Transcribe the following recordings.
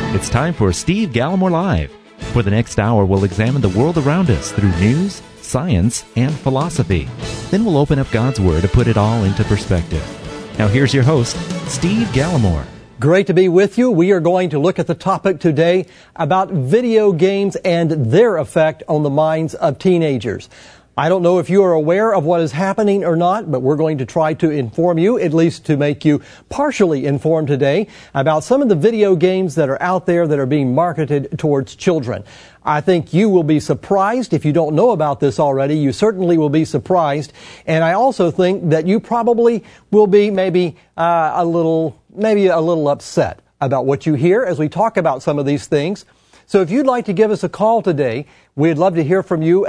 It's time for Steve Gallimore Live. For the next hour, we'll examine the world around us through news, science, and philosophy. Then we'll open up God's Word to put it all into perspective. Now here's your host, Steve Gallimore. Great to be with you. We are going to look at the topic today about video games and their effect on the minds of teenagers. I don't know if you are aware of what is happening or not, but we're going to try to inform you, at least to make you partially informed today, about some of the video games that are out there that are being marketed towards children. I think you will be surprised if you don't know about this already. You certainly will be surprised. And I also think that you probably will be maybe a little upset about what you hear as we talk about some of these things. So if you'd like to give us a call today, we'd love to hear from you.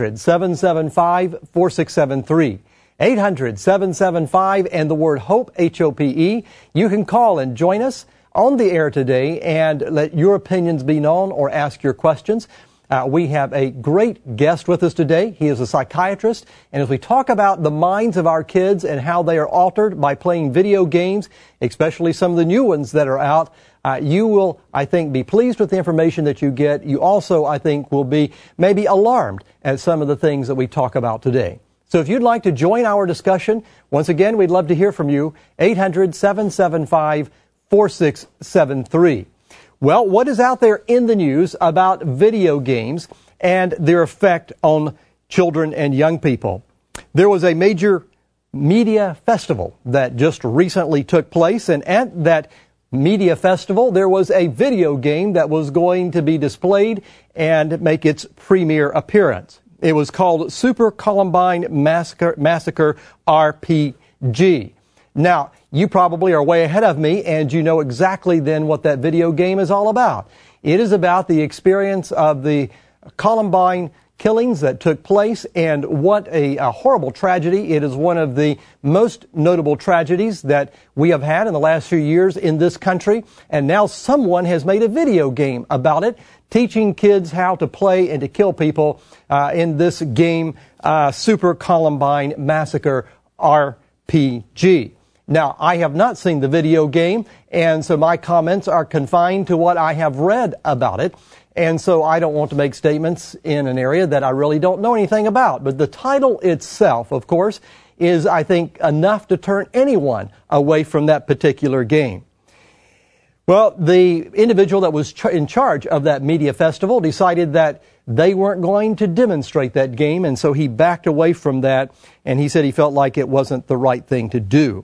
800-775-4673. 800-775 and the word HOPE, H-O-P-E. You can call and join us on the air today and let your opinions be known or ask your questions. We have a great guest with us today. He is a psychiatrist, and as we talk about the minds of our kids and how they are altered by playing video games, especially some of the new ones that are out, you will, I think, be pleased with the information that you get. You also, I think, will be maybe alarmed at some of the things that we talk about today. So if you'd like to join our discussion, once again, we'd love to hear from you. 800-775-4673. Well, what is out there in the news about video games and their effect on children and young people? There was a major media festival that just recently took place, and at that media festival, there was a video game that was going to be displayed and make its premiere appearance. It was called Super Columbine Massacre RPG. Now, you probably are way ahead of me, and you know exactly then what that video game is all about. It is about the experience of the Columbine killings that took place, and what a horrible tragedy. It is one of the most notable tragedies that we have had in the last few years in this country, and now someone has made a video game about it, teaching kids how to play and to kill people in this game, Super Columbine Massacre RPG. Now, I have not seen the video game, and so my comments are confined to what I have read about it. And so I don't want to make statements in an area that I really don't know anything about. But the title itself, of course, is, I think, enough to turn anyone away from that particular game. Well, the individual that was in charge of that media festival decided that they weren't going to demonstrate that game, and so he backed away from that, and he said he felt like it wasn't the right thing to do.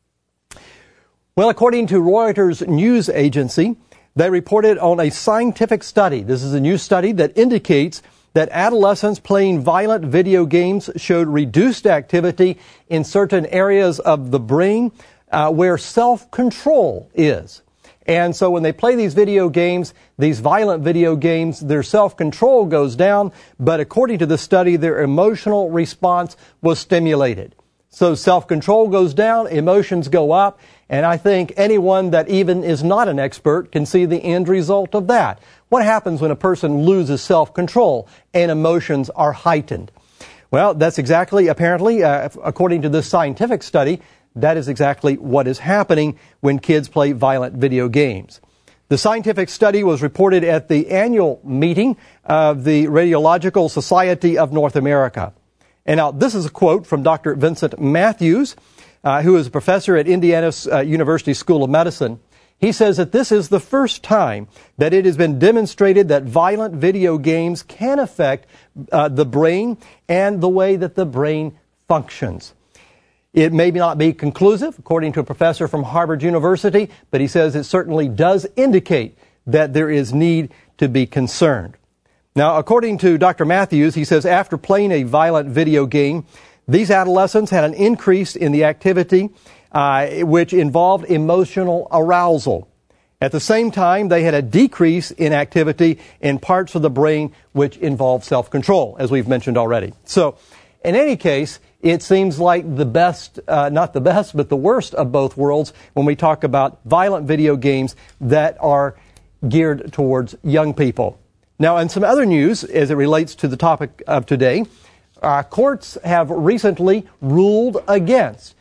Well, according to Reuters news agency, they reported on a scientific study. This is a new study that indicates that adolescents playing violent video games showed reduced activity in certain areas of the brain where self-control is. And so when they play these video games, these violent video games, their self-control goes down, but according to the study, their emotional response was stimulated. So self-control goes down, emotions go up, and I think anyone that even is not an expert can see the end result of that. What happens when a person loses self-control and emotions are heightened? Well, that's exactly, apparently, according to this scientific study, that is exactly what is happening when kids play violent video games. The scientific study was reported at the annual meeting of the Radiological Society of North America. And now, this is a quote from Dr. Vincent Matthews, who is a professor at Indiana University School of Medicine. He says that this is the first time that it has been demonstrated that violent video games can affect the brain and the way that the brain functions. It may not be conclusive, according to a professor from Harvard University, but he says it certainly does indicate that there is need to be concerned. Now, according to Dr. Matthews, he says after playing a violent video game, these adolescents had an increase in the activity which involved emotional arousal. At the same time, they had a decrease in activity in parts of the brain which involved self-control, as we've mentioned already. So, in any case, it seems like the best, not the best, but the worst of both worlds when we talk about violent video games that are geared towards young people. Now, in some other news, as it relates to the topic of today, courts have recently ruled against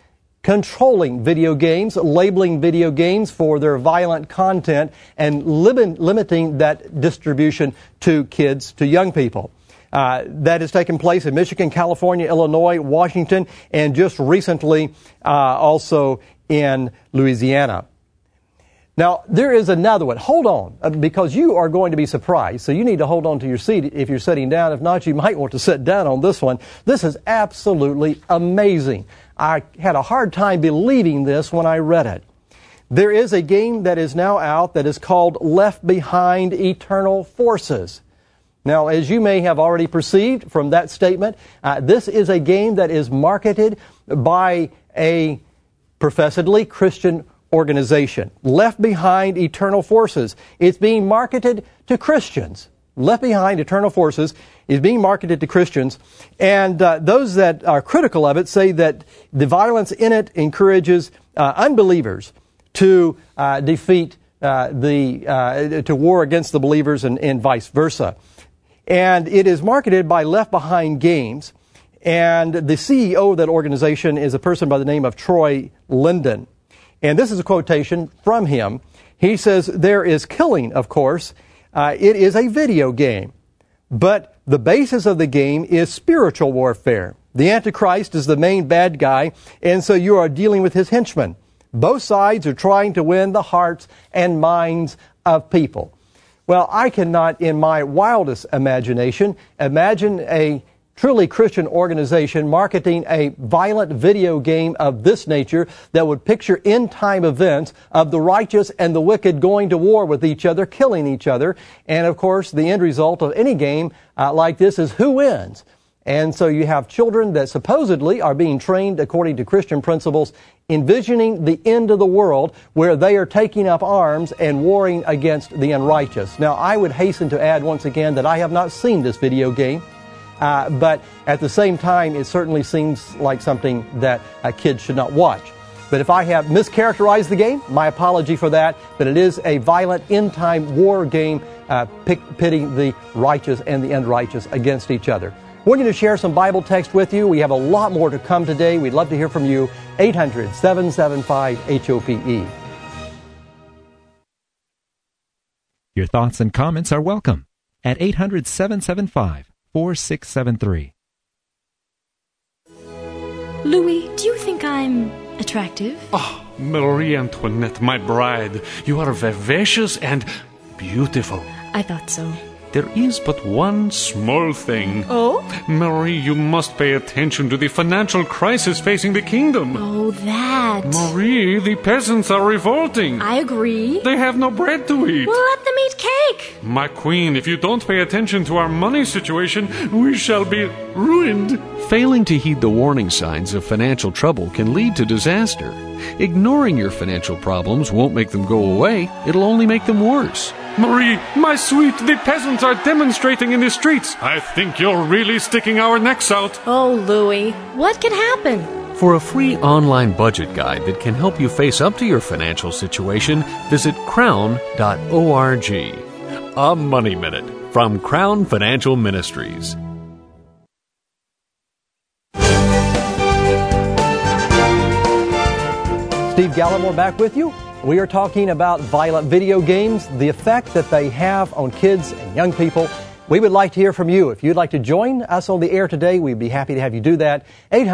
controlling video games, labeling video games for their violent content, and limiting that distribution to kids, to young people. That has taken place in Michigan, California, Illinois, Washington, and just recently also in Louisiana. Now, there is another one. Hold on, because you are going to be surprised. So you need to hold on to your seat if you're sitting down. If not, you might want to sit down on this one. This is absolutely amazing. I had a hard time believing this when I read it. There is a game that is now out that is called Left Behind Eternal Forces. Now, as you may have already perceived from that statement, this is a game that is marketed by a professedly Christian organization. Left Behind Eternal Forces. It's being marketed to Christians. Left Behind Eternal Forces is being marketed to Christians. And those that are critical of it say that the violence in it encourages unbelievers to defeat to war against the believers and vice versa. And it is marketed by Left Behind Games. And the CEO of that organization is a person by the name of Troy Linden. And this is a quotation from him. He says, there is killing, of course. It is a video game. But the basis of the game is spiritual warfare. The Antichrist is the main bad guy, and so you are dealing with his henchmen. Both sides are trying to win the hearts and minds of people. Well, I cannot, in my wildest imagination, imagine a truly Christian organization marketing a violent video game of this nature that would picture end-time events of the righteous and the wicked going to war with each other, killing each other. And, of course, the end result of any game like this is who wins. And so you have children that supposedly are being trained according to Christian principles, envisioning the end of the world where they are taking up arms and warring against the unrighteous. Now, I would hasten to add once again that I have not seen this video game. But at the same time, it certainly seems like something that kids should not watch. But if I have mischaracterized the game, my apology for that. But it is a violent end-time war game pitting the righteous and the unrighteous against each other. We're going to share some Bible text with you. We have a lot more to come today. We'd love to hear from you. 800-775-HOPE. Your thoughts and comments are welcome at 800-775-4673. Louis, do you think I'm attractive? Oh, Marie Antoinette, my bride, you are vivacious and beautiful. I thought so. There is but one small thing. Oh? Marie, you must pay attention to the financial crisis facing the kingdom. Oh, that. Marie, the peasants are revolting. I agree. They have no bread to eat. Well, let them eat cake. My queen, if you don't pay attention to our money situation, we shall be ruined. Failing to heed the warning signs of financial trouble can lead to disaster. Ignoring your financial problems won't make them go away. It'll only make them worse. Marie, my sweet, the peasants are demonstrating in the streets. I think you're really sticking our necks out. Oh, Louis, what could happen? For a free online budget guide that can help you face up to your financial situation, visit crown.org. A Money Minute from Crown Financial Ministries. Steve Gallimore back with you. We are talking about violent video games, the effect that they have on kids and young people. We would like to hear from you. If you'd like to join us on the air today, we'd be happy to have you do that.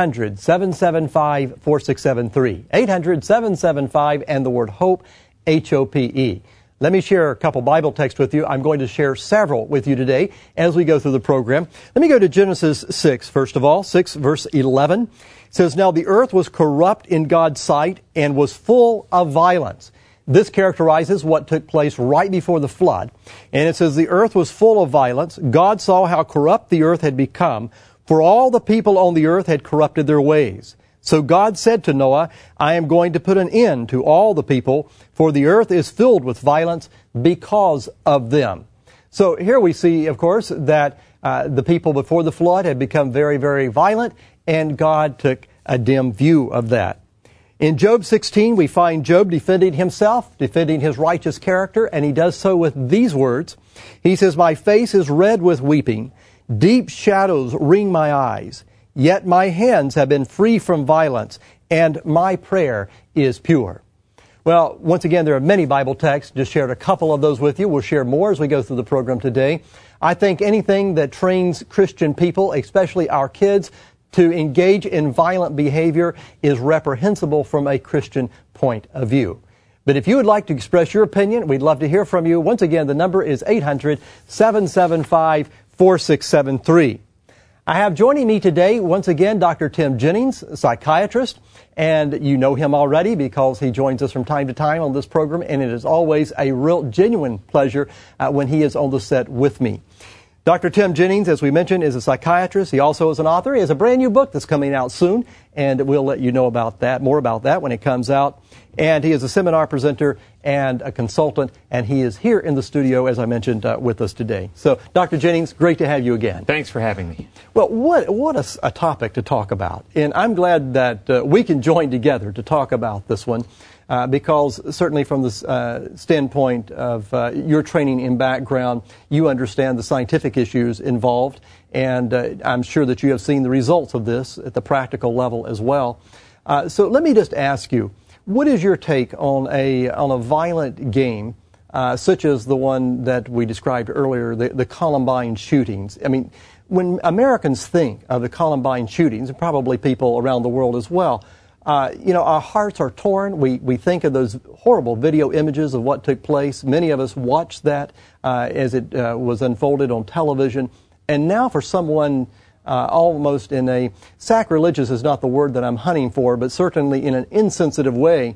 800-775-4673. 800-775 and the word HOPE, H-O-P-E. Let me share a couple Bible texts with you. I'm going to share several with you today as we go through the program. Let me go to Genesis 6, first of all, 6 verse 11. It says, now the earth was corrupt in God's sight and was full of violence. This characterizes what took place right before the flood. And it says, the earth was full of violence. God saw how corrupt the earth had become, for all the people on the earth had corrupted their ways. So God said to Noah, I am going to put an end to all the people, for the earth is filled with violence because of them. So here we see, of course, that the people before the flood had become very, very violent, and God took a dim view of that. In Job 16, we find Job defending himself, defending his righteous character, and he does so with these words. He says, my face is red with weeping. Deep shadows ring my eyes. Yet my hands have been free from violence, and my prayer is pure. Well, once again, there are many Bible texts. Just shared a couple of those with you. We'll share more as we go through the program today. I think anything that trains Christian people, especially our kids, to engage in violent behavior is reprehensible from a Christian point of view. But if you would like to express your opinion, we'd love to hear from you. Once again, the number is 800-775-4673. I have joining me today, once again, Dr. Tim Jennings, a psychiatrist, and you know him already because he joins us from time to time on this program, and it is always a real, genuine pleasure when he is on the set with me. Dr. Tim Jennings, as we mentioned, is a psychiatrist. He also is an author. He has a brand new book that's coming out soon, and we'll let you know about that, more about that when it comes out. And he is a seminar presenter and a consultant, and he is here in the studio, as I mentioned, with us today. So, Dr. Jennings, great to have you again. Thanks for having me. Well, what a topic to talk about. And I'm glad that we can join together to talk about this one. Because certainly from the standpoint of your training and background, you understand the scientific issues involved, and I'm sure that you have seen the results of this at the practical level as well. So let me just ask you, what is your take on a violent game such as the one that we described earlier, the Columbine shootings? I mean, when Americans think of the Columbine shootings, and probably people around the world as well, our hearts are torn. We think of those horrible video images of what took place. Many of us watched that as it was unfolded on television. And now for someone almost in a sacrilegious is not the word that I'm hunting for, but certainly in an insensitive way,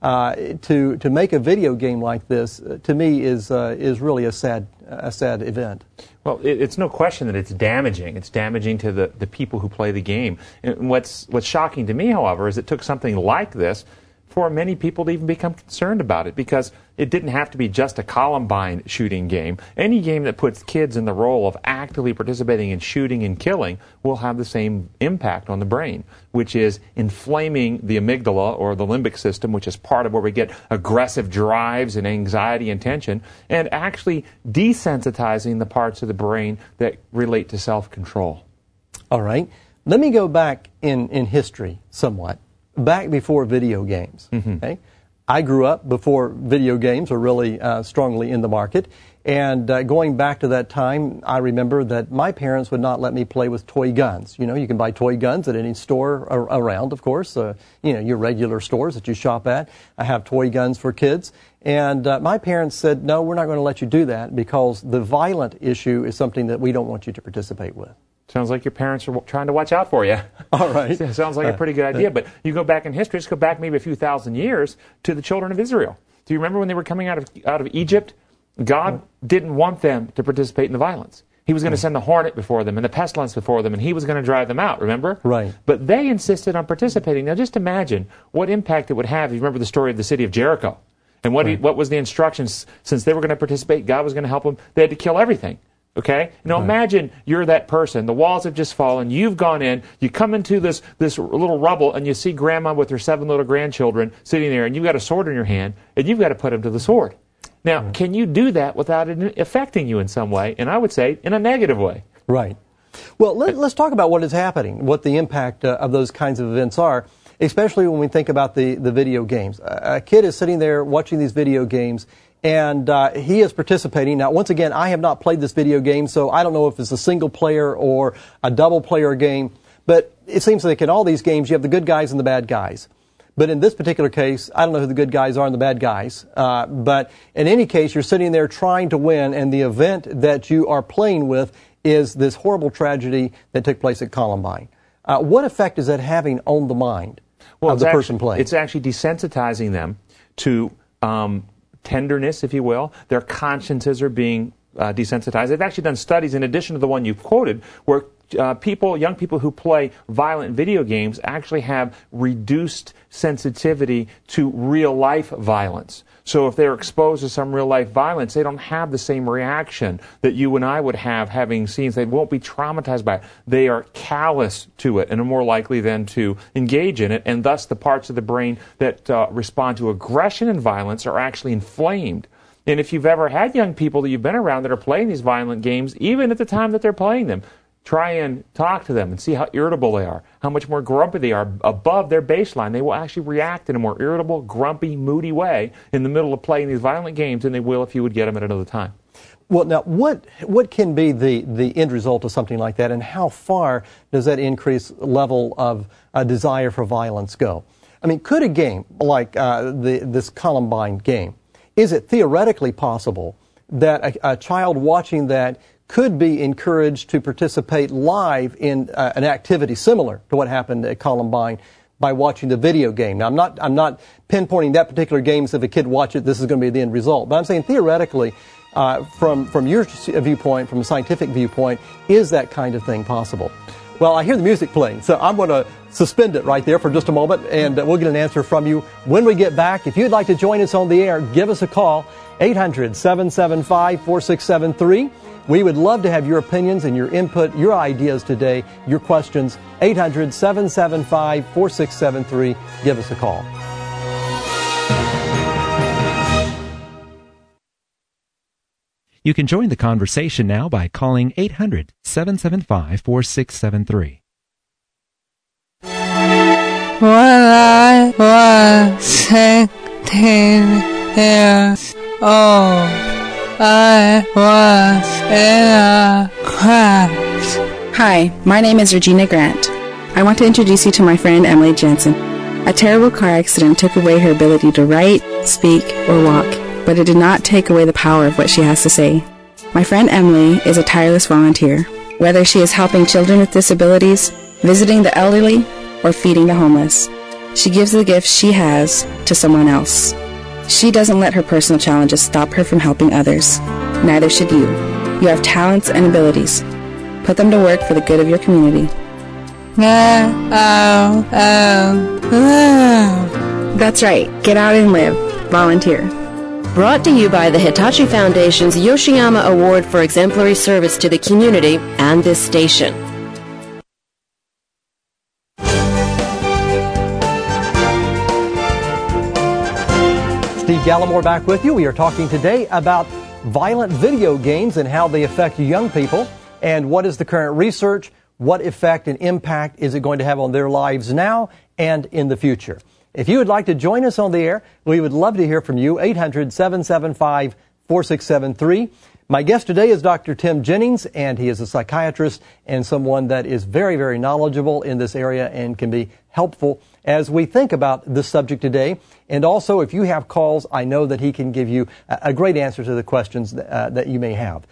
to make a video game like this, to me, is really a sad event. Well, it's no question that it's damaging. It's damaging to the people who play the game. And what's shocking to me, however, is it took something like this for many people to even become concerned about it, because it didn't have to be just a Columbine shooting game. Any game that puts kids in the role of actively participating in shooting and killing will have the same impact on the brain, which is inflaming the amygdala, or the limbic system, which is part of where we get aggressive drives and anxiety and tension, and actually desensitizing the parts of the brain that relate to self-control. All right. Let me go back in history somewhat. Back before video games. Mm-hmm. Okay? I grew up before video games were really strongly in the market. And going back to that time, I remember that my parents would not let me play with toy guns. You know, you can buy toy guns at any store around, of course. Your regular stores that you shop at. I have toy guns for kids. And my parents said, no, we're not going to let you do that because the violent issue is something that we don't want you to participate with. Sounds like your parents are trying to watch out for you. All right. Sounds like a pretty good idea. But you go back in history, just go back maybe a few thousand years to the children of Israel. Do you remember when they were coming out of Egypt? God didn't want them to participate in the violence. He was going to send the hornet before them and the pestilence before them, and he was going to drive them out, remember? Right. But they insisted on participating. Now just imagine what impact it would have if you remember the story of the city of Jericho. And what was the instructions? Since they were going to participate, God was going to help them. They had to kill everything. Okay? Now imagine you're that person. The walls have just fallen. You've gone in. You come into this little rubble, and you see Grandma with her 7 little grandchildren sitting there, and you've got a sword in your hand, and you've got to put them to the sword. Now, can you do that without it affecting you in some way? And I would say in a negative way. Right. Well, let's talk about what is happening, what the impact of those kinds of events are, especially when we think about the video games. A kid is sitting there watching these video games, and he is participating. Now, once again, I have not played this video game, so I don't know if it's a single player or a double player game. But it seems like in all these games, you have the good guys and the bad guys. But in this particular case, I don't know who the good guys are and the bad guys. But in any case, you're sitting there trying to win, and the event that you are playing with is this horrible tragedy that took place at Columbine. What effect is that having on the mind of the person playing? It's actually desensitizing them to tenderness, if you will. Their consciences are being desensitized. They've actually done studies, in addition to the one you've quoted, where young people who play violent video games actually have reduced sensitivity to real-life violence. So if they're exposed to some real-life violence, they don't have the same reaction that you and I would have having seen. They won't be traumatized by it. They are callous to it and are more likely then to engage in it, and thus the parts of the brain that respond to aggression and violence are actually inflamed. And if you've ever had young people that you've been around that are playing these violent games, even at the time that they're playing them, try and talk to them and see how irritable they are, how much more grumpy they are above their baseline. They will actually react in a more irritable, grumpy, moody way in the middle of playing these violent games than they will if you would get them at another time. Well, now, what can be the end result of something like that, and how far does that increased level of desire for violence go? I mean, could a game like this Columbine game, is it theoretically possible that a child watching that could be encouraged to participate live in an activity similar to what happened at Columbine by watching the video game? Now, I'm not pinpointing that particular game, so if a kid watches it, this is going to be the end result. But I'm saying theoretically, from your viewpoint, from a scientific viewpoint, is that kind of thing possible? Well, I hear the music playing, so I'm going to suspend it right there for just a moment, and we'll get an answer from you when we get back. If you'd like to join us on the air, give us a call, 800-775-4673. We would love to have your opinions and your input, your ideas today, your questions, 800-775-4673. Give us a call. You can join the conversation now by calling 800-775-4673. When I was 16 years old, I was in a class. Hi, my name is Regina Grant. I want to introduce you to my friend Emily Jensen. A terrible car accident took away her ability to write, speak, or walk, but it did not take away the power of what she has to say. My friend Emily is a tireless volunteer, whether she is helping children with disabilities, visiting the elderly, or feeding the homeless. She gives the gifts she has to someone else. She doesn't let her personal challenges stop her from helping others. Neither should you. You have talents and abilities. Put them to work for the good of your community. That's right. Get out and live. Volunteer. Brought to you by the Hitachi Foundation's Yoshiyama Award for Exemplary Service to the Community and this station. Steve Gallimore back with you. We are talking today about violent video games and how they affect young people, and what is the current research, what effect and impact is it going to have on their lives now and in the future. If you would like to join us on the air, we would love to hear from you, 800-775-4673. My guest today is Dr. Tim Jennings, and he is a psychiatrist and someone that is very, very knowledgeable in this area and can be helpful as we think about this subject today. And also, if you have calls, I know that he can give you a great answer to the questions that you may have.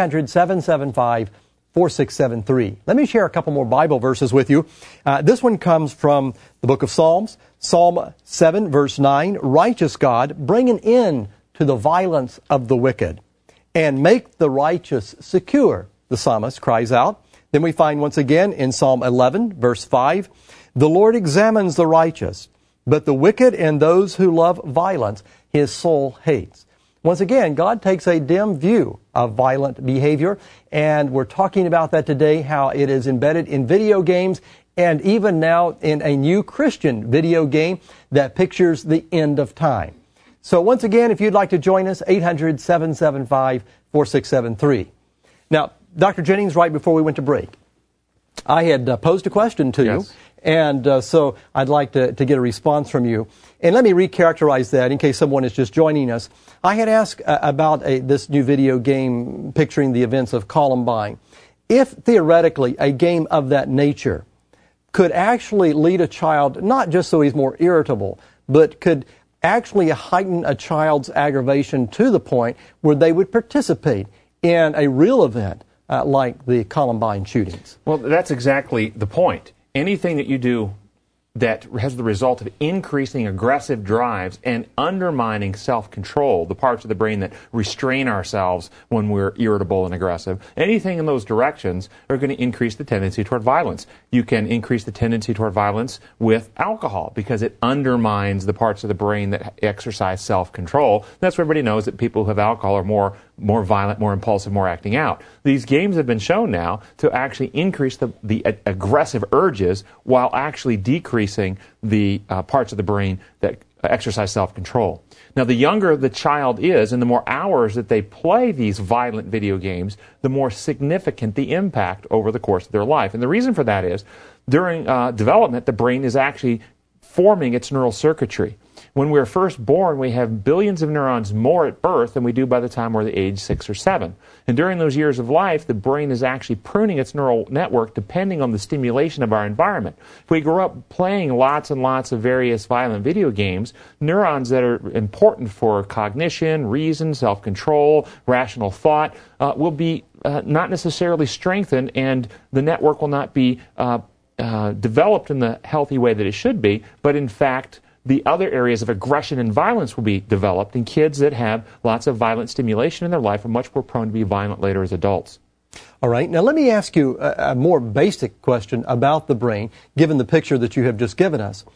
800-775-4673. Let me share a couple more Bible verses with you. This one comes from the book of Psalms, Psalm 7, verse 9. Righteous God, bring an end to the violence of the wicked and make the righteous secure, the psalmist cries out. Then we find once again in Psalm 11, verse 5, the Lord examines the righteous, but the wicked and those who love violence, his soul hates. Once again, God takes a dim view of violent behavior, and we're talking about that today, how it is embedded in video games, and even now in a new Christian video game that pictures the end of time. So once again, if you'd like to join us, 800-775-4673. Now, Dr. Jennings, right before we went to break, I had posed a question to you, and so I'd like to get a response from you. And let me recharacterize that in case someone is just joining us. I had asked about this new video game picturing the events of Columbine. If theoretically a game of that nature could actually lead a child, not just so he's more irritable, but could actually heighten a child's aggravation to the point where they would participate in a real event like the Columbine shootings. Well, that's exactly the point. Anything that you do that has the result of increasing aggressive drives and undermining self-control, the parts of the brain that restrain ourselves when we're irritable and aggressive, anything in those directions are going to increase the tendency toward violence. You can increase the tendency toward violence with alcohol because it undermines the parts of the brain that exercise self-control. That's why everybody knows that people who have alcohol are more violent, more impulsive, more acting out. These games have been shown now to actually increase the aggressive urges while actually decreasing the parts of the brain that exercise self-control. Now, the younger the child is and the more hours that they play these violent video games, the more significant the impact over the course of their life. And the reason for that is, during development, the brain is actually forming its neural circuitry. When we're first born, we have billions of neurons more at birth than we do by the time we're the age 6 or 7. And during those years of life, the brain is actually pruning its neural network depending on the stimulation of our environment. If we grow up playing lots and lots of various violent video games, neurons that are important for cognition, reason, self-control, rational thought, will be not necessarily strengthened, and the network will not be developed in the healthy way that it should be, but in fact, the other areas of aggression and violence will be developed, and kids that have lots of violent stimulation in their life are much more prone to be violent later as adults. All right. Now, let me ask you a more basic question about the brain, given the picture that you have just given us.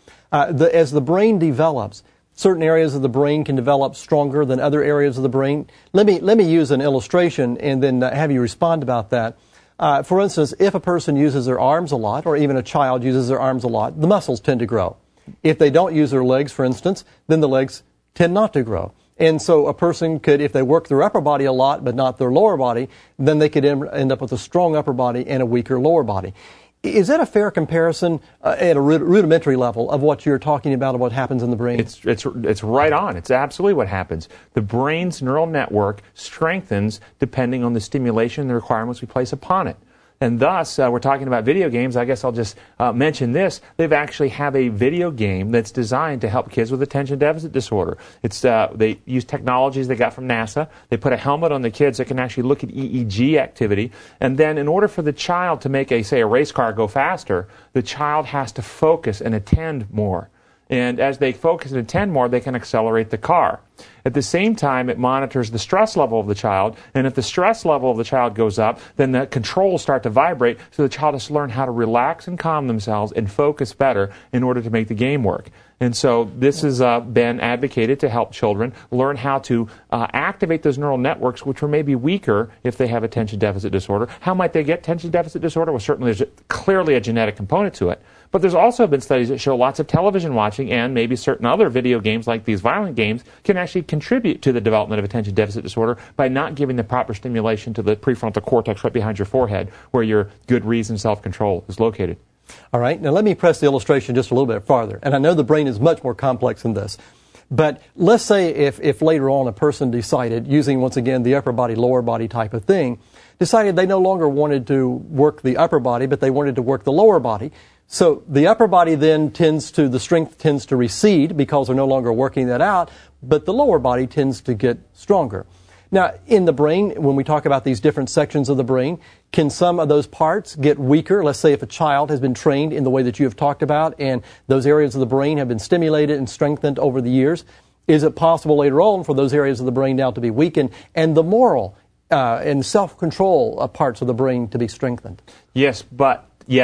As the brain develops, certain areas of the brain can develop stronger than other areas of the brain. Let me use an illustration and then have you respond about that. For instance, if a person uses their arms a lot, or even a child uses their arms a lot, the muscles tend to grow. If they don't use their legs, for instance, then the legs tend not to grow. And so a person could, if they work their upper body a lot but not their lower body, then they could end up with a strong upper body and a weaker lower body. Is that a fair comparison at a rudimentary level of what you're talking about, of what happens in the brain? It's right on. It's absolutely what happens. The brain's neural network strengthens depending on the stimulation and the requirements we place upon it. And thus, we're talking about video games. I guess I'll just mention this. They've actually have a video game that's designed to help kids with attention deficit disorder. They use technologies they got from NASA. They put a helmet on the kids that can actually look at EEG activity. And then in order for the child to make, say, a race car go faster, the child has to focus and attend more. And as they focus and attend more, they can accelerate the car. At the same time, it monitors the stress level of the child, and if the stress level of the child goes up, then the controls start to vibrate, so the child has to learn how to relax and calm themselves and focus better in order to make the game work. And so this has been advocated to help children learn how to activate those neural networks, which were maybe weaker if they have attention deficit disorder. How might they get attention deficit disorder? Well, certainly there's clearly a genetic component to it. But there's also been studies that show lots of television watching and maybe certain other video games like these violent games can actually contribute to the development of attention deficit disorder by not giving the proper stimulation to the prefrontal cortex right behind your forehead where your good reason self-control is located. All right. Now let me press the illustration just a little bit farther. And I know the brain is much more complex than this. But let's say if later on a person decided, using once again the upper body, lower body type of thing, decided they no longer wanted to work the upper body, but they wanted to work the lower body. So the upper body then the strength tends to recede because they're no longer working that out, but the lower body tends to get stronger. Now, in the brain, when we talk about these different sections of the brain, can some of those parts get weaker? Let's say if a child has been trained in the way that you have talked about and those areas of the brain have been stimulated and strengthened over the years, is it possible later on for those areas of the brain now to be weakened and the moral and self-control parts of the brain to be strengthened? Yes, but.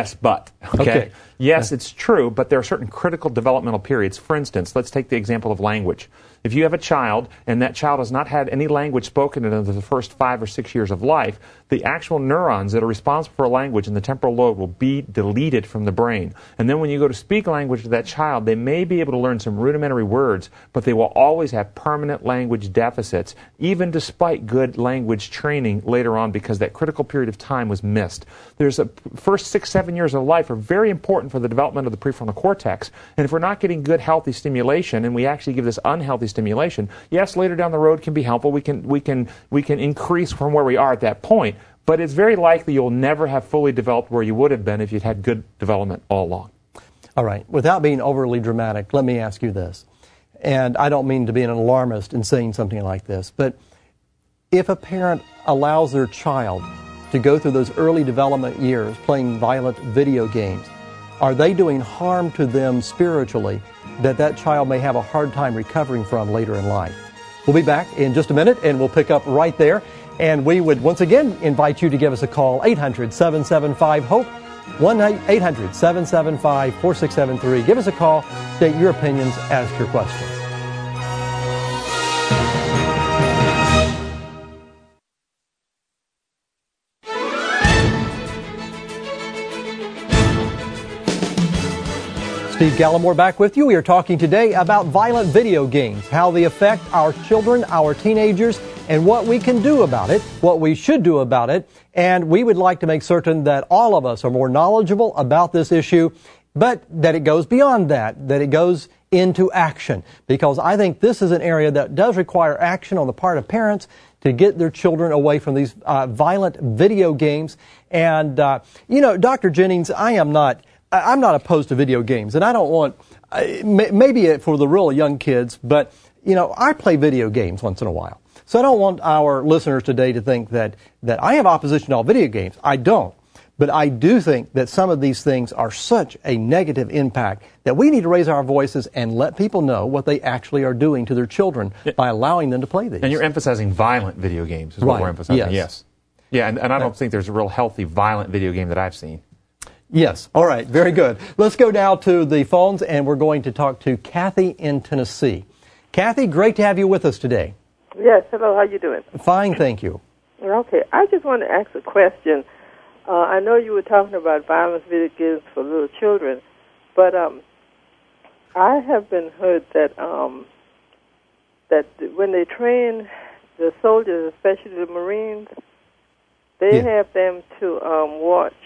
Okay. Yes, it's true, but there are certain critical developmental periods. For instance, let's take the example of language. If you have a child and that child has not had any language spoken in the first 5 or 6 years of life, the actual neurons that are responsible for language in the temporal lobe will be deleted from the brain. And then when you go to speak language to that child, they may be able to learn some rudimentary words, but they will always have permanent language deficits, even despite good language training later on, because that critical period of time was missed. There's first 6, 7 years of life are very important for the development of the prefrontal cortex. And if we're not getting good, healthy stimulation, and we actually give this unhealthy stimulation, yes, later down the road can be helpful. We can increase from where we are at that point, but it's very likely you'll never have fully developed where you would have been if you'd had good development all along. All right. Without being overly dramatic, let me ask you this. And I don't mean to be an alarmist in saying something like this, but if a parent allows their child to go through those early development years playing violent video games, are they doing harm to them spiritually that child may have a hard time recovering from later in life? We'll be back in just a minute, and we'll pick up right there. And we would once again invite you to give us a call, 800-775-HOPE, 1-800-775-4673. Give us a call, state your opinions, ask your questions. Steve Gallimore back with you. We are talking today about violent video games, how they affect our children, our teenagers, and what we can do about it, what we should do about it. And we would like to make certain that all of us are more knowledgeable about this issue, but that it goes beyond that it goes into action. Because I think this is an area that does require action on the part of parents to get their children away from these violent video games. And, Dr. Jennings, I'm not opposed to video games, and I don't want, maybe for the real young kids, but, I play video games once in a while. So I don't want our listeners today to think that I have opposition to all video games. I don't. But I do think that some of these things are such a negative impact that we need to raise our voices and let people know what they actually are doing to their children by allowing them to play these. And you're emphasizing violent video games is what we're emphasizing. Yes. Yeah, and I don't think there's a real healthy violent video game that I've seen. Yes. All right. Very good. Let's go now to the phones, and we're going to talk to Kathy in Tennessee. Kathy, great to have you with us today. Yes. Hello. How you doing? Fine, thank you. Okay. I just want to ask a question. I know you were talking about violent video games for little children, but I have been heard that that when they train the soldiers, especially the Marines, they have them to watch,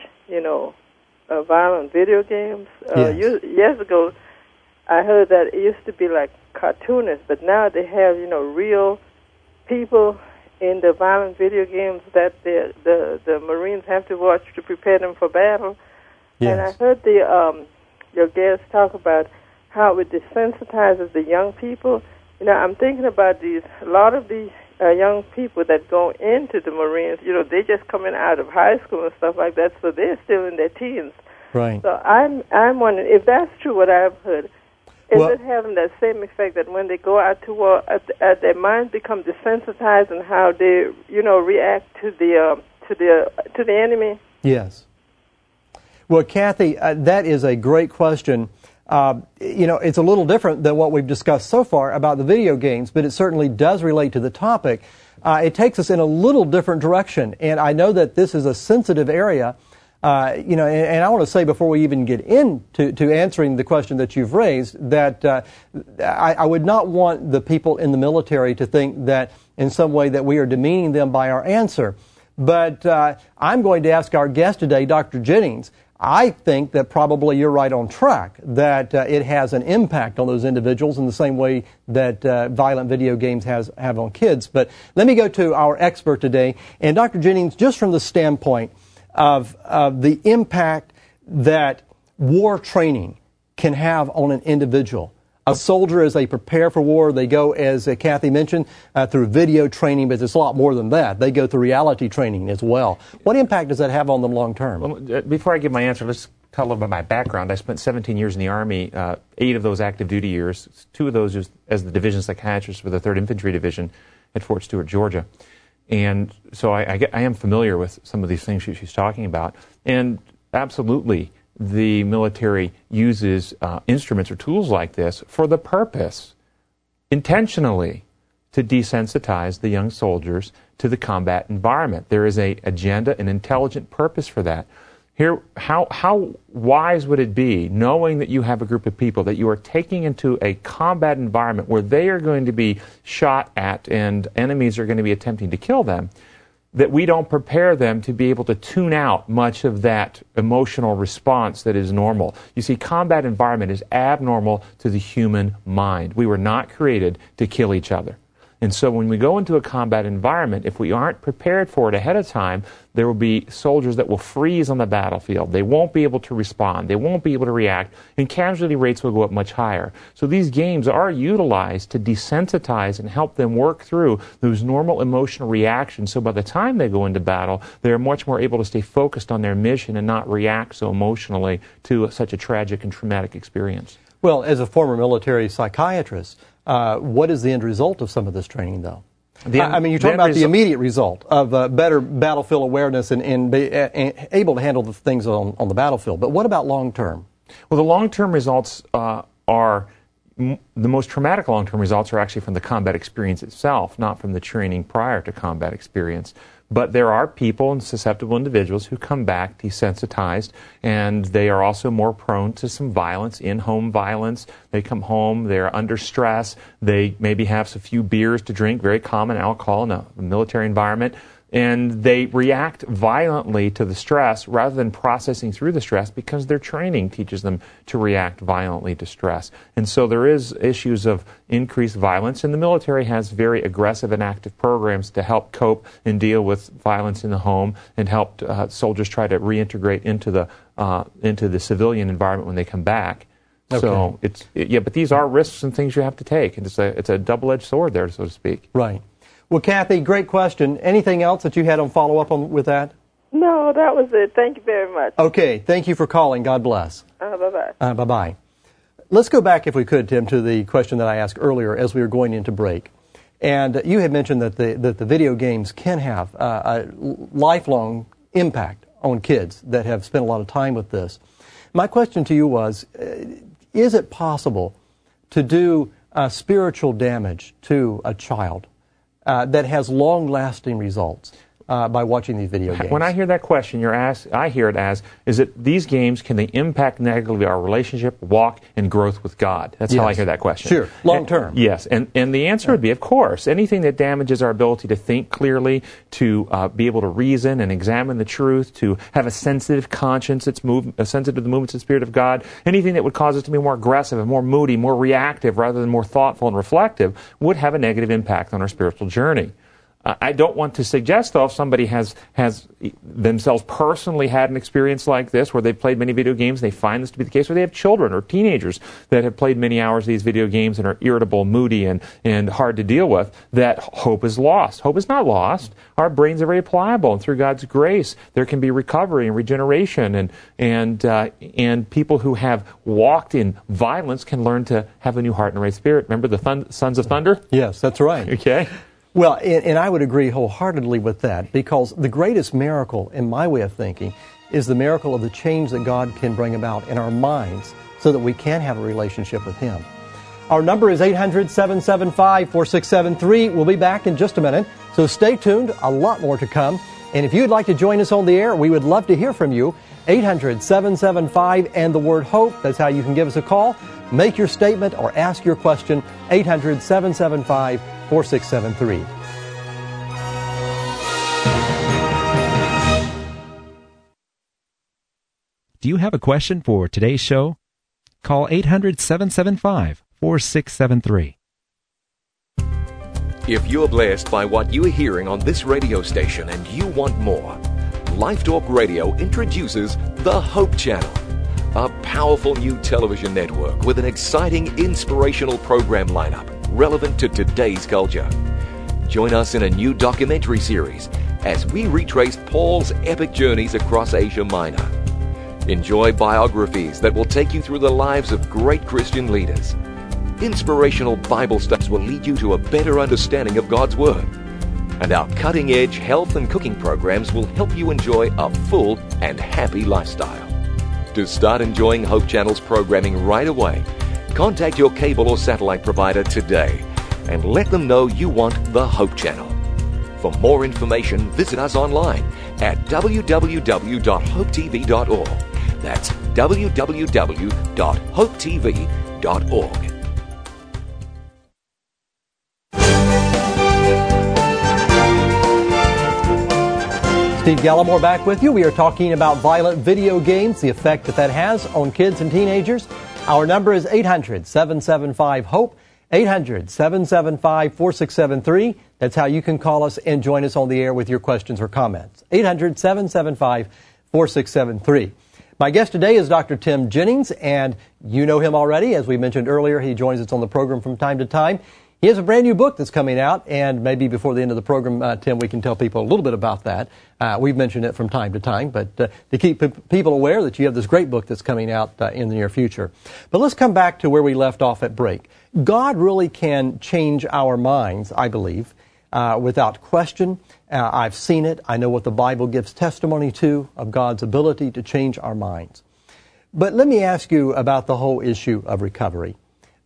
violent video games. Years ago, I heard that it used to be like cartoonists, but now they have, real people in the violent video games that the Marines have to watch to prepare them for battle. Yes. And I heard your guest talk about how it desensitizes the young people. I'm thinking about a lot of these young people that go into the Marines, they're just coming out of high school and stuff like that, so they're still in their teens. Right. So I'm wondering if that's true what I've heard. Is it having that same effect that when they go out to war, their minds become desensitized and how they, react to the enemy? Yes. Well, Kathy, that is a great question. It's a little different than what we've discussed so far about the video games, but it certainly does relate to the topic. It takes us in a little different direction, and I know that this is a sensitive area. And I want to say before we even get into answering the question that you've raised, that I would not want the people in the military to think that in some way that we are demeaning them by our answer. But I'm going to ask our guest today, Dr. Jennings. I think that probably you're right on track, that it has an impact on those individuals in the same way that violent video games have on kids. But let me go to our expert today. And Dr. Jennings, just from the standpoint of the impact that war training can have on an individual. A soldier, as they prepare for war, they go, as Kathy mentioned, through video training, but it's a lot more than that. They go through reality training as well. What impact does that have on them long term? Well, before I give my answer, let's tell a little bit about my background. I spent 17 years in the Army, 8 of those active duty years, 2 of those just as the division psychiatrist for the 3rd Infantry Division at Fort Stewart, Georgia. And so I am familiar with some of these things she's talking about. And absolutely, the military uses instruments or tools like this for the purpose, intentionally, to desensitize the young soldiers to the combat environment. There is an agenda, an intelligent purpose for that. Here, how wise would it be, knowing that you have a group of people that you are taking into a combat environment where they are going to be shot at and enemies are going to be attempting to kill them, that we don't prepare them to be able to tune out much of that emotional response that is normal. You see, combat environment is abnormal to the human mind. We were not created to kill each other. And so when we go into a combat environment, if we aren't prepared for it ahead of time, there will be soldiers that will freeze on the battlefield. They won't be able to respond. They won't be able to react, and casualty rates will go up much higher. So these games are utilized to desensitize and help them work through those normal emotional reactions. So by the time they go into battle, they're much more able to stay focused on their mission and not react so emotionally to such a tragic and traumatic experience. Well, as a former military psychiatrist, what is the end result of some of this training, though? I mean, you're talking about the immediate result of better battlefield awareness and be able to handle the things on the battlefield. But what about long term? Well, the long term results are the most traumatic long-term results are actually from the combat experience itself, not from the training prior to combat experience. But there are people and susceptible individuals who come back desensitized, and they are also more prone to some violence, in-home violence. They come home, they're under stress, they maybe have a few beers to drink, very common alcohol in a military environment, and they react violently to the stress rather than processing through the stress because their training teaches them to react violently to stress. And so there is issues of increased violence, and the military has very aggressive and active programs to help cope and deal with violence in the home and help soldiers try to reintegrate into the civilian environment when they come back. Okay. So but these are risks and things you have to take, and it's a double-edged sword there, so to speak. Right. Well, Kathy, great question. Anything else that you had on follow-up with that? No, that was it. Thank you very much. Okay. Thank you for calling. God bless. Bye-bye. Bye-bye. Let's go back, if we could, Tim, to the question that I asked earlier as we were going into break. And you had mentioned that the video games can have a lifelong impact on kids that have spent a lot of time with this. My question to you was, is it possible to do spiritual damage to a child that has long-lasting results by watching these video games? When I hear that question, I hear it as, is it these games, can they impact negatively our relationship, walk, and growth with God? That's how I hear that question. Sure, long-term. Yes, and the answer would be, of course, anything that damages our ability to think clearly, to be able to reason and examine the truth, to have a sensitive conscience that's sensitive to the movements of the Spirit of God, anything that would cause us to be more aggressive and more moody, more reactive rather than more thoughtful and reflective, would have a negative impact on our spiritual journey. I don't want to suggest, though, if somebody has themselves personally had an experience like this where they've played many video games, they find this to be the case, or they have children or teenagers that have played many hours of these video games and are irritable, moody, and hard to deal with, that hope is lost. Hope is not lost. Our brains are very pliable, and through God's grace, there can be recovery and regeneration, and people who have walked in violence can learn to have a new heart and a right spirit. Remember the Sons of Thunder? Yes, that's right. Okay. Well, and I would agree wholeheartedly with that, because the greatest miracle, in my way of thinking, is the miracle of the change that God can bring about in our minds so that we can have a relationship with Him. Our number is 800-775-4673. We'll be back in just a minute, so stay tuned. A lot more to come. And if you'd like to join us on the air, we would love to hear from you. 800-775 and the word HOPE. That's how you can give us a call. Make your statement or ask your question. 800-775-4673. Do you have a question for today's show? Call 800-775-4673. If you're blessed by what you are hearing on this radio station and you want more, Life Talk Radio introduces the Hope Channel, a powerful new television network with an exciting, inspirational program lineup relevant to today's culture. Join us in a new documentary series as we retrace Paul's epic journeys across Asia Minor. Enjoy biographies that will take you through the lives of great Christian leaders. Inspirational Bible studies will lead you to a better understanding of God's Word. And our cutting-edge health and cooking programs will help you enjoy a full and happy lifestyle. To start enjoying Hope Channel's programming right away, contact your cable or satellite provider today and let them know you want the Hope Channel. For more information, visit us online at www.hopetv.org. That's www.hopetv.org. Steve Gallimore back with you. We are talking about violent video games, the effect that has on kids and teenagers. Our number is 800-775-HOPE, 800-775-4673. That's how you can call us and join us on the air with your questions or comments. 800-775-4673. My guest today is Dr. Tim Jennings, and you know him already. As we mentioned earlier, he joins us on the program from time to time. He has a brand new book that's coming out, and maybe before the end of the program, Tim, we can tell people a little bit about that. We've mentioned it from time to time, but to keep people aware that you have this great book that's coming out in the near future. But let's come back to where we left off at break. God really can change our minds, I believe, without question. I've seen it. I know what the Bible gives testimony to of God's ability to change our minds. But let me ask you about the whole issue of recovery.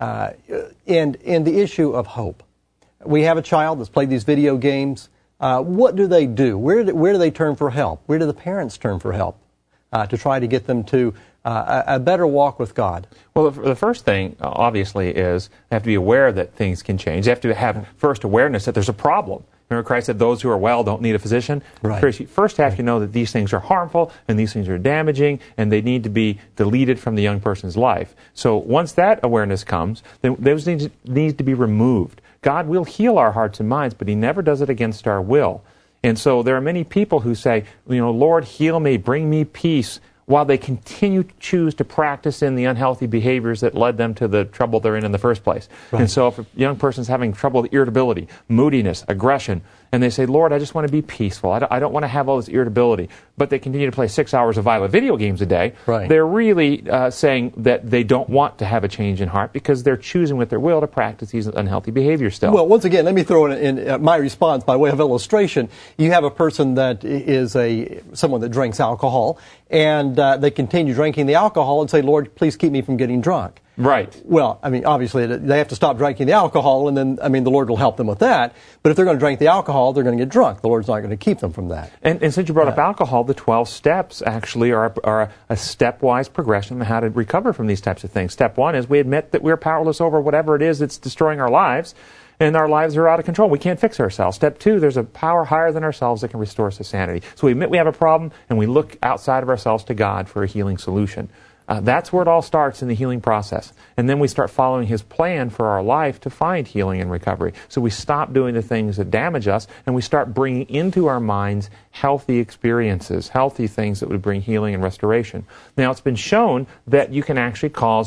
and the issue of hope. We have a child that's played these video games. What do they do? Where do they turn for help? Where do the parents turn for help to try to get them to a better walk with God? Well, the first thing, obviously, is they have to be aware that things can change. They have to have first awareness that there's a problem. Remember, Christ said those who are well don't need a physician. Right. You first have to know that these things are harmful and these things are damaging and they need to be deleted from the young person's life. So once that awareness comes, then those things need to be removed. God will heal our hearts and minds, but He never does it against our will. And so there are many people who say, Lord, heal me, bring me peace, while they continue to choose to practice in the unhealthy behaviors that led them to the trouble they're in the first place. Right. And so if a young person's having trouble with irritability, moodiness, aggression, and they say, Lord, I just want to be peaceful. I don't want to have all this irritability. But they continue to play 6 hours of violent video games a day. Right. They're really saying that they don't want to have a change in heart because they're choosing with their will to practice these unhealthy behaviors still. Well, once again, let me throw in my response by way of illustration. You have a person that is someone that drinks alcohol, and they continue drinking the alcohol and say, Lord, please keep me from getting drunk. Right. Well, obviously, they have to stop drinking the alcohol, and then, the Lord will help them with that. But if they're going to drink the alcohol, they're going to get drunk. The Lord's not going to keep them from that. And since you brought up alcohol, the 12 steps actually are a stepwise progression on how to recover from these types of things. Step 1 is we admit that we're powerless over whatever it is that's destroying our lives, and our lives are out of control. We can't fix ourselves. Step 2, there's a power higher than ourselves that can restore us to sanity. So we admit we have a problem, and we look outside of ourselves to God for a healing solution. That's where it all starts in the healing process. And then we start following His plan for our life to find healing and recovery. So we stop doing the things that damage us, and we start bringing into our minds healthy experiences, healthy things that would bring healing and restoration. Now, it's been shown that you can actually cause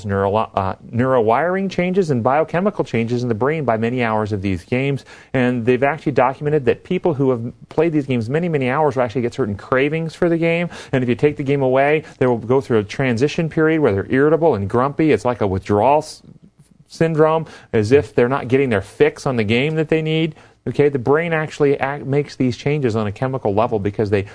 neurowiring changes and biochemical changes in the brain by many hours of these games. And they've actually documented that people who have played these games many, many hours will actually get certain cravings for the game. And if you take the game away, they will go through a transition period where they're irritable and grumpy. It's like a withdrawal syndrome, as if they're not getting their fix on the game that they need. Okay, the brain actually makes these changes on a chemical level because they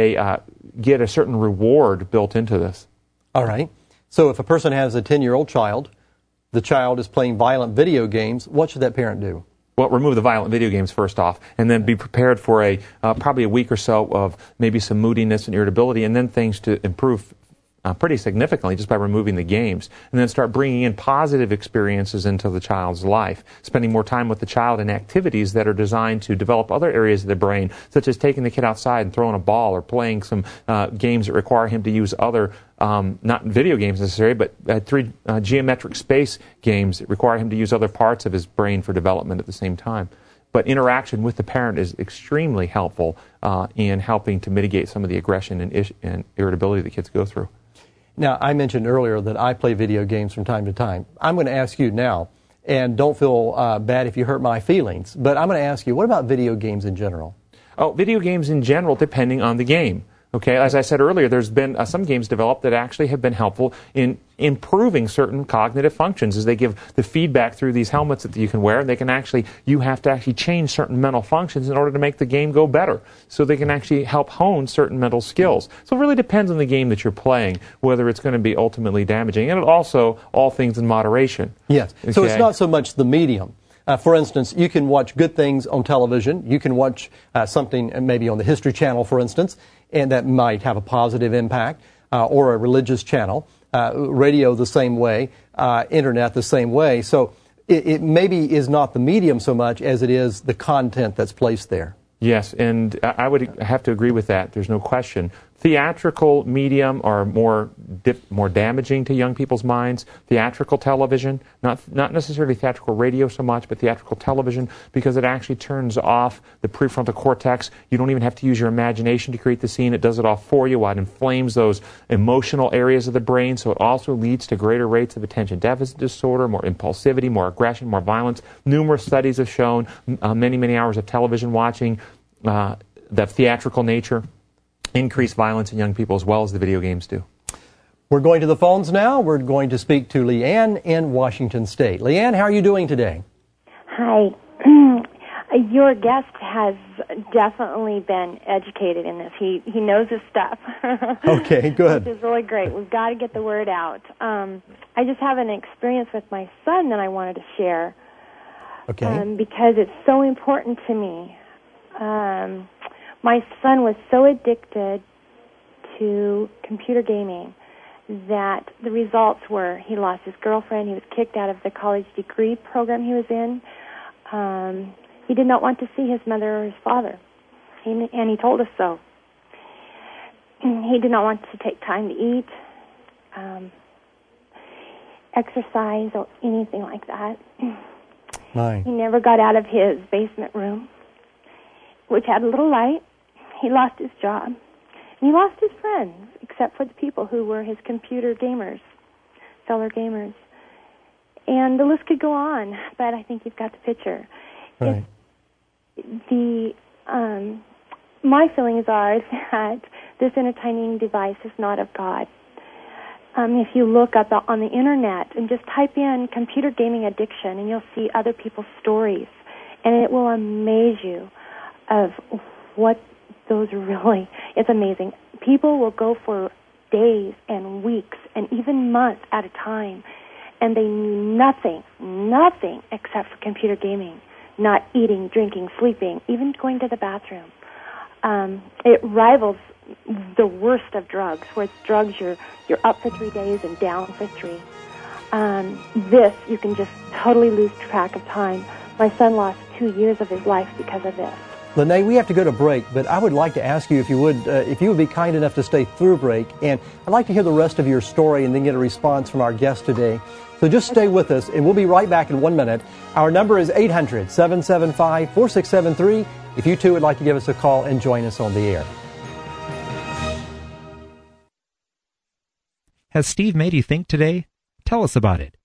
get a certain reward built into this. All right. So if a person has a 10-year-old child, the child is playing violent video games, what should that parent do? Well, remove the violent video games first off, and then be prepared for probably a week or so of maybe some moodiness and irritability, and then things to improve pretty significantly just by removing the games, and then start bringing in positive experiences into the child's life, spending more time with the child in activities that are designed to develop other areas of the brain, such as taking the kid outside and throwing a ball or playing some games that require him to use other, not video games necessarily, but three geometric space games that require him to use other parts of his brain for development at the same time. But interaction with the parent is extremely helpful in helping to mitigate some of the aggression and irritability that kids go through. Now, I mentioned earlier that I play video games from time to time. I'm going to ask you now, and don't feel bad if you hurt my feelings, but I'm going to ask you, what about video games in general? Oh, video games in general, depending on the game. Okay, as I said earlier, there's been some games developed that actually have been helpful in improving certain cognitive functions as they give the feedback through these helmets that you can wear. You have to actually change certain mental functions in order to make the game go better. So they can actually help hone certain mental skills. So it really depends on the game that you're playing, whether it's going to be ultimately damaging. And it also, all things in moderation. Yes, okay? So it's not so much the medium. For instance, you can watch good things on television. You can watch something maybe on the History Channel, for instance, and that might have a positive impact, or a religious channel, radio the same way, internet the same way. So it maybe is not the medium so much as it is the content that's placed there. Yes, and I would have to agree with that. There's no question. Theatrical medium are more damaging to young people's minds. Theatrical television, not necessarily theatrical radio so much, but theatrical television, because it actually turns off the prefrontal cortex. You don't even have to use your imagination to create the scene. It does it all for you. It inflames those emotional areas of the brain, so it also leads to greater rates of attention deficit disorder, more impulsivity, more aggression, more violence. Numerous studies have shown many, many hours of television watching, the theatrical nature, increase violence in young people as well as the video games do. We're going to the phones now. We're going to speak to Leanne in Washington State. Leanne, how are you doing today? Hi. Your guest has definitely been educated in this. He knows his stuff. Okay, good. Which is really great. We've got to get the word out. I just have an experience with my son that I wanted to share. Okay. Because it's so important to me. My son was so addicted to computer gaming that the results were he lost his girlfriend, he was kicked out of the college degree program he was in. He did not want to see his mother or his father, and he told us so. He did not want to take time to eat, exercise, or anything like that. Right. He never got out of his basement room, which had a little light. He lost his job. And he lost his friends, except for the people who were his computer gamers, fellow gamers. And the list could go on, but I think you've got the picture. Right. My feelings are that this entertaining device is not of God. If you look up on the internet and just type in computer gaming addiction, and you'll see other people's stories, and it will amaze you of what those really, it's amazing. People will go for days and weeks and even months at a time, and they knew nothing except for computer gaming, not eating, drinking, sleeping, even going to the bathroom. It rivals the worst of drugs, where it's drugs you're up for 3 days and down for 3. This, you can just totally lose track of time. My son lost 2 years of his life because of this. Lene, we have to go to break, but I would like to ask you if you would be kind enough to stay through break, and I'd like to hear the rest of your story and then get a response from our guest today. So just stay with us, and we'll be right back in 1 minute. Our number is 800-775-4673 if you too would like to give us a call and join us on the air. Has Steve made you think today? Tell us about it.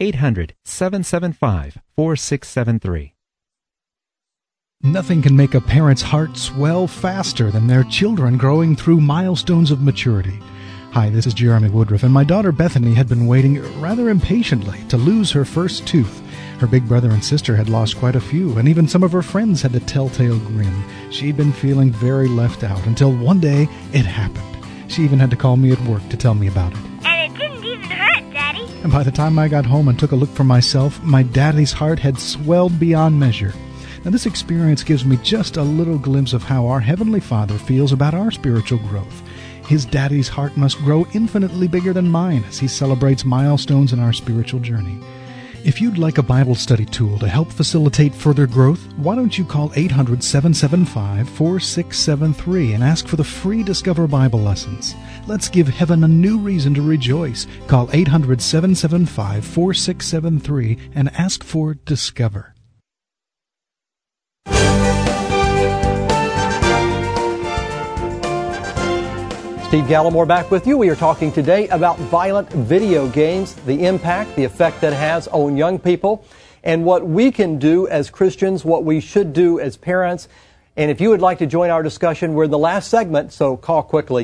800-775-4673. Nothing can make a parent's heart swell faster than their children growing through milestones of maturity. Hi, this is Jeremy Woodruff, and my daughter Bethany had been waiting rather impatiently to lose her first tooth. Her big brother and sister had lost quite a few, and even some of her friends had the telltale grin. She'd been feeling very left out until one day it happened. She even had to call me at work to tell me about it. And it didn't even hurt, Daddy. And by the time I got home and took a look for myself, my daddy's heart had swelled beyond measure. Now, this experience gives me just a little glimpse of how our Heavenly Father feels about our spiritual growth. His daddy's heart must grow infinitely bigger than mine as he celebrates milestones in our spiritual journey. If you'd like a Bible study tool to help facilitate further growth, why don't you call 800-775-4673 and ask for the free Discover Bible lessons. Let's give heaven a new reason to rejoice. Call 800-775-4673 and ask for Discover. Steve Gallimore back with you. We are talking today about violent video games, the impact, the effect that it has on young people, and what we can do as Christians, what we should do as parents. And if you would like to join our discussion, we're in the last segment, so call quickly,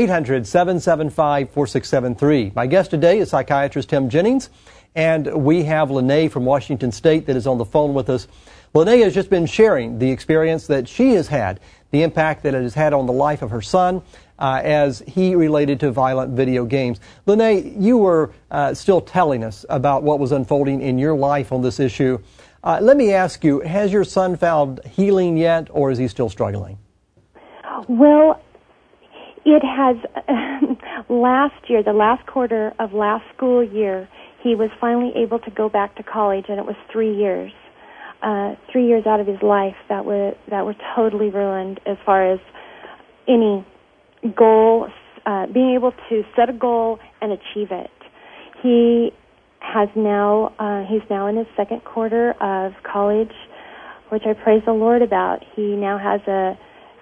800-775-4673. My guest today is psychiatrist Tim Jennings, and we have Lene from Washington State that is on the phone with us. Lene has just been sharing the experience that she has had, the impact that it has had on the life of her son, as he related to violent video games. Lene, you were still telling us about what was unfolding in your life on this issue. Let me ask you, has your son found healing yet, or is he still struggling? Well, it has. Last year, the last quarter of last school year, he was finally able to go back to college, and it was 3 years. 3 years out of his life that were totally ruined as far as any goal, being able to set a goal and achieve it. He's now in his second quarter of college, which I praise the Lord about. He now has a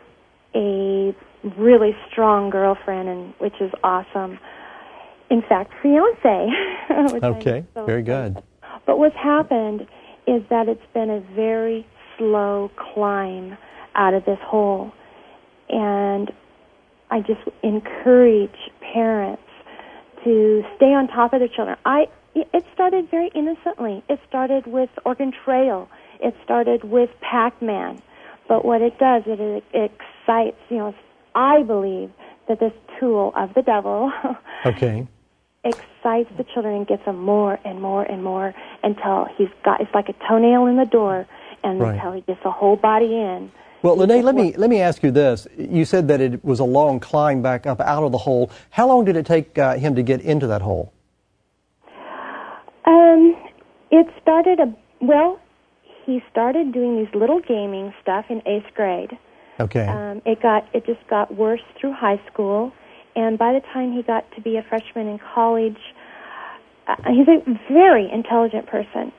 really strong girlfriend, and which is awesome. In fact, fiance. Okay, so very good. But what's happened is that it's been a very slow climb out of this hole, and I just encourage parents to stay on top of their children. It started very innocently. It started with Oregon Trail. It started with Pac-Man. But what it does, it excites, I believe that this tool of the devil okay. excites the children and gets them more and more and more until it's like a toenail in the door, and until he gets the whole body in. Well, Lene, let me ask you this. You said that it was a long climb back up out of the hole. How long did it take him to get into that hole? It started he started doing these little gaming stuff in 8th grade. Okay. It just got worse through high school, and by the time he got to be a freshman in college, he's a very intelligent person.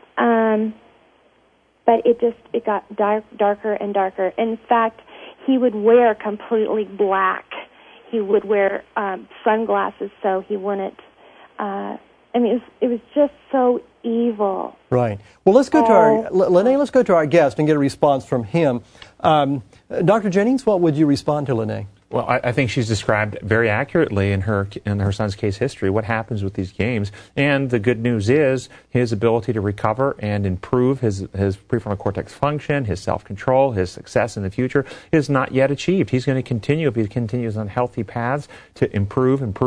But it got darker and darker. In fact, he would wear completely black. He would wear sunglasses so he wouldn't. It was just so evil. Right. Well, let's go to Lene. Let's go to our guest and get a response from him. Dr. Jennings, what would you respond to Lene? Well, I think she's described very accurately in her son's case history what happens with these games. And the good news is his ability to recover and improve his prefrontal cortex function, his self-control, his success in the future is not yet achieved. He's going to continue, if he continues on healthy paths, to improve, and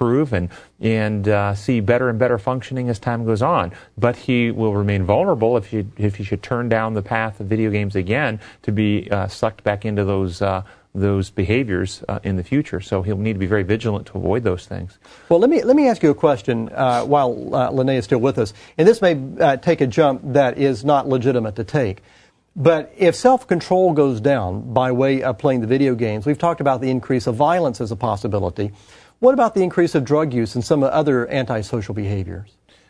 see better and better functioning as time goes on. But he will remain vulnerable if he should turn down the path of video games again to be sucked back into those behaviors in the future. So he'll need to be very vigilant to avoid those things. Well, let me ask you a question while Lene is still with us. And this may take a jump that is not legitimate to take. But if self-control goes down by way of playing the video games, we've talked about the increase of violence as a possibility. What about the increase of drug use and some other antisocial behaviors?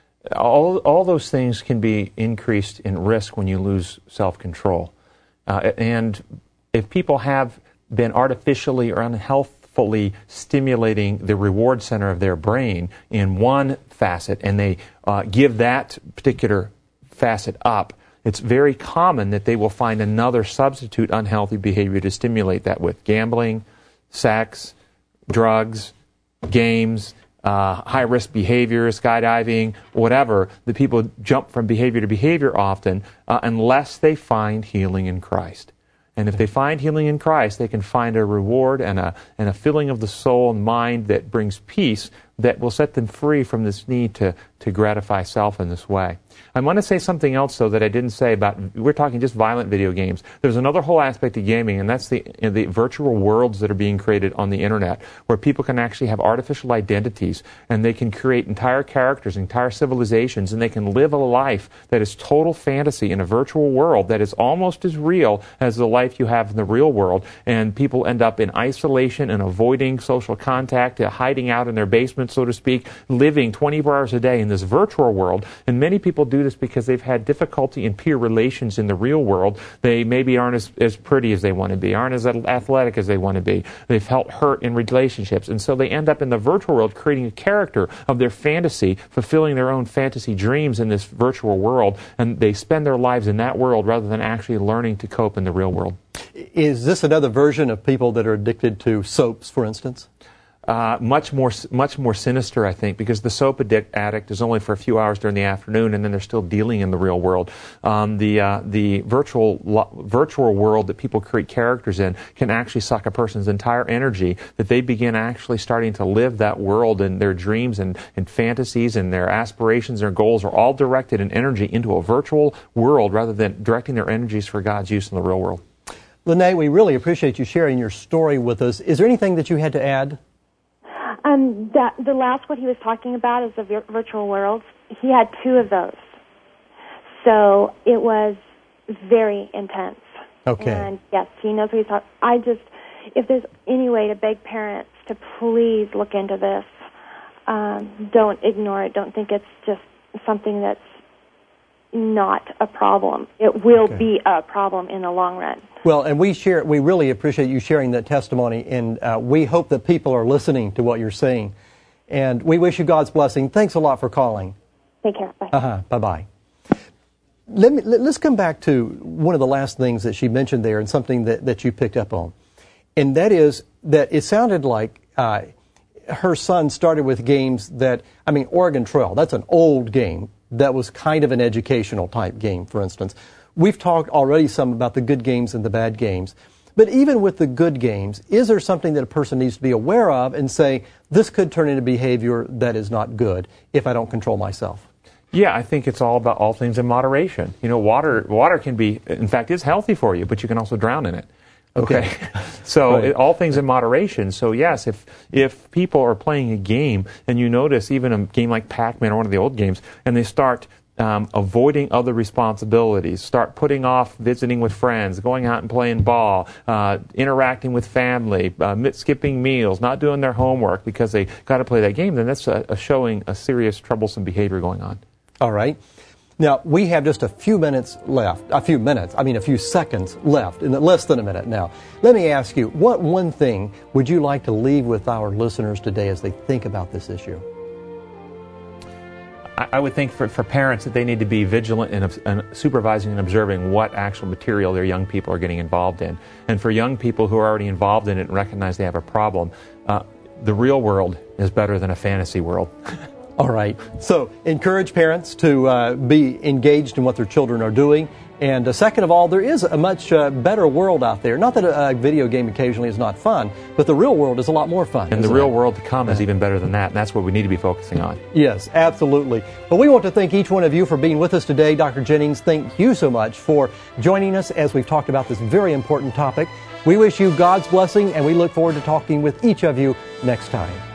All those things can be increased in risk when you lose self-control. And if people have been artificially or unhealthfully stimulating the reward center of their brain in one facet, and they give that particular facet up, it's very common that they will find another substitute unhealthy behavior to stimulate that with: gambling, sex, drugs, games, high-risk behavior, skydiving, whatever. The people jump from behavior to behavior often unless they find healing in Christ. And if they find healing in Christ, they can find a reward and a filling of the soul and mind that brings peace that will set them free from this need to gratify self in this way. I want to say something else, though, that I didn't say about, we're talking just violent video games. There's another whole aspect of gaming, and that's the virtual worlds that are being created on the Internet, where people can actually have artificial identities, and they can create entire characters, entire civilizations, and they can live a life that is total fantasy in a virtual world that is almost as real as the life you have in the real world. And people end up in isolation and avoiding social contact, hiding out in their basement, so to speak, living 24 hours a day in this virtual world. And many people do this because they've had difficulty in peer relations in the real world. They maybe aren't as pretty as they want to be, aren't as athletic as they want to be. They've felt hurt in relationships. And so they end up in the virtual world creating a character of their fantasy, fulfilling their own fantasy dreams in this virtual world. And they spend their lives in that world rather than actually learning to cope in the real world. Is this another version of people that are addicted to soaps, for instance? Much more sinister, I think, because the soap addict is only for a few hours during the afternoon, and then they're still dealing in the real world. The virtual world that people create characters in can actually suck a person's entire energy, that they begin actually starting to live that world, and their dreams and fantasies and their aspirations, their goals are all directed in energy into a virtual world rather than directing their energies for God's use in the real world. Lene, we really appreciate you sharing your story with us. Is there anything that you had to add? The last what he was talking about is the virtual worlds. He had 2 of those. So it was very intense. Okay. And yes, he knows what he's talking. If there's any way to beg parents to please look into this, don't ignore it. Don't think it's just something that's not a problem. It will be a problem in the long run. Well, and we really appreciate you sharing that testimony, and we hope that people are listening to what you're saying. And we wish you God's blessing. Thanks a lot for calling. Take care. Bye. Bye-bye. Let's come back to one of the last things that she mentioned there, and something that you picked up on. And that is that it sounded like her son started with games Oregon Trail, that's an old game. That was kind of an educational type game, for instance. we've talked already some about the good games and the bad games. But even with the good games, is there something that a person needs to be aware of and say, this could turn into behavior that is not good if I don't control myself? Yeah, I think it's all about all things in moderation. You know, water can be, in fact, is healthy for you, but you can also drown in it. Okay. So Right. all things in moderation. So yes, if people are playing a game and you notice even a game like Pac-Man or one of the old games, and they start avoiding other responsibilities, start putting off visiting with friends, going out and playing ball, interacting with family, skipping meals, not doing their homework because they got to play that game, then that's showing a serious troublesome behavior going on. All right. Now, we have just a few seconds left, in less than a minute now. Let me ask you, what one thing would you like to leave with our listeners today as they think about this issue? I would think for parents that they need to be vigilant in supervising and observing what actual material their young people are getting involved in. And for young people who are already involved in it and recognize they have a problem, the real world is better than a fantasy world. All right. So encourage parents to be engaged in what their children are doing. And second of all, there is a much better world out there. Not that a video game occasionally is not fun, but the real world is a lot more fun. And the real world to come is even better than that. And that's what we need to be focusing on. Yes, absolutely. But we want to thank each one of you for being with us today. Dr. Jennings, thank you so much for joining us as we've talked about this very important topic. We wish you God's blessing, and we look forward to talking with each of you next time.